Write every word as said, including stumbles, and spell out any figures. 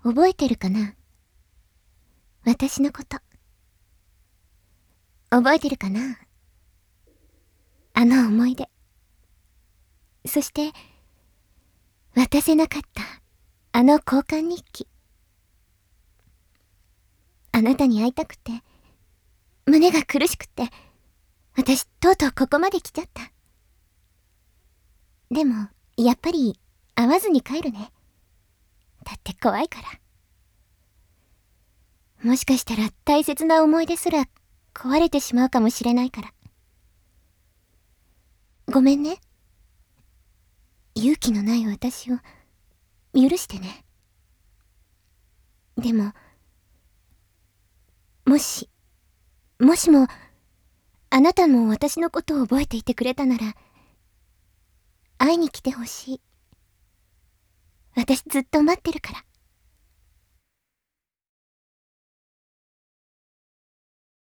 覚えてるかな？私のこと。覚えてるかな？あの思い出。そして、渡せなかったあの交換日記。あなたに会いたくて、胸が苦しくて、私とうとうここまで来ちゃった。でも、やっぱり会わずに帰るね。だって怖いから。もしかしたら大切な思い出すら壊れてしまうかもしれないから。ごめんね。勇気のない私を許してね。でも、もし、もしも、あなたも私のことを覚えていてくれたなら、会いに来てほしい。私ずっと待ってるから。